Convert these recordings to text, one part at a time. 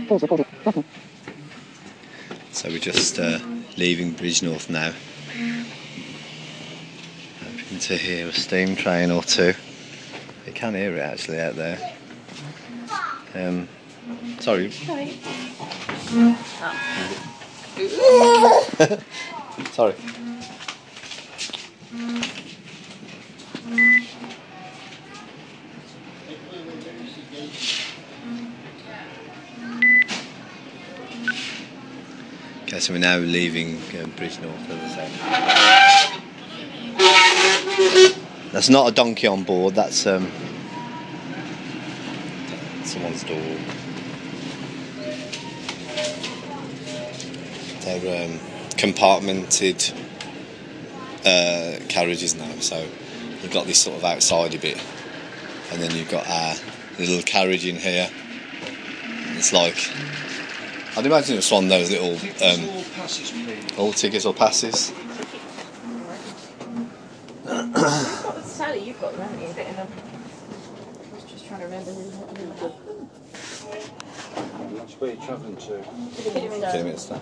So we're just leaving Bridgnorth now. Hoping to hear a steam train or two. You can hear it actually out there. Sorry. Sorry. Okay, so we're now leaving Bridgnorth, as I said. That's not a donkey on board, that's someone's door. They're compartmented carriages now, so you've got this sort of outsidey bit, and then you've got our little carriage in here. It's like, I'd imagine it's one of those little all tickets or passes. Sally, you've got them, haven't you? I was just trying to remember who. Where are you travelling to? Kidderminster.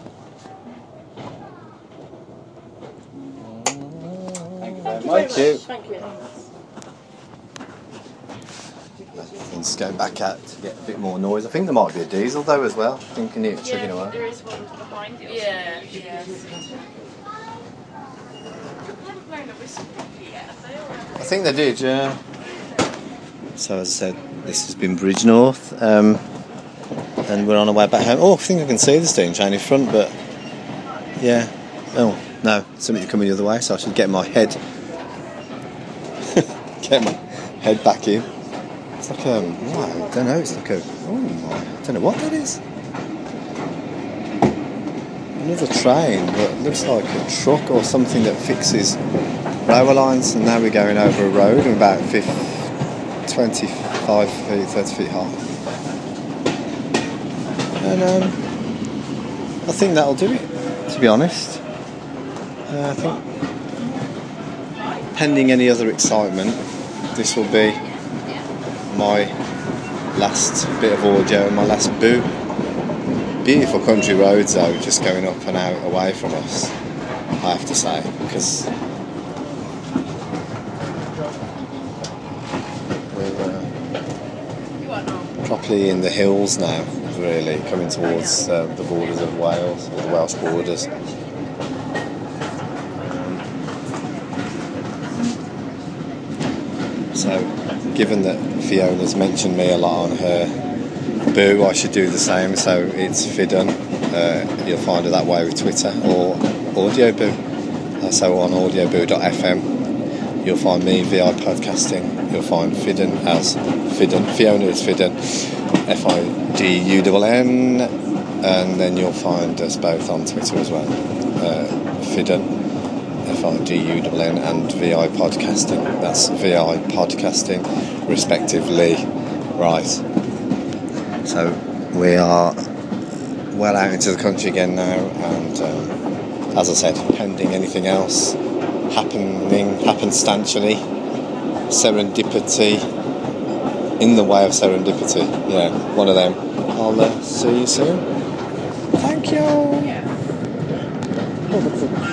Thank you very much. Thank you. Let's go back out to get a bit more noise. I think there might be a diesel though as well. I think you can hear it chugging away. There is one behind you. Yeah. I think they did, yeah. So as I said, this has been Bridgnorth, and we're on our way back home. Oh, I think I can see the steam train in front, but yeah. Oh no, somebody's coming the other way, so I should get my head back in. It's like I don't know. It's like I don't know what that is. Another train, but it looks like a truck or something that fixes railway lines. And now we're going over a road about 25 feet, 30 feet high. And I think that'll do it, to be honest. I think, pending any other excitement, this will be my last bit of audio and my last boot. Beautiful country roads though, just going up and out away from us, I have to say, because we're properly in the hills now, really, coming towards the borders of Wales, or the Welsh borders. So, given that Fiona's mentioned me a lot on her Boo, I should do the same. So it's Fidun. You'll find her that way with Twitter, or Audio Boo. So on audioboo.fm, you'll find me, VI Podcasting. You'll find Fidun as Fidun. Fiona is Fidun, Fidun, and then you'll find us both on Twitter as well. Fidun, Fidun, and VI Podcasting. That's VI Podcasting, respectively. Right. So we are well out into the country again now, and as I said, pending anything else happenstantially, serendipity, in the way of serendipity, yeah, one of them. I'll see you soon. Thank you.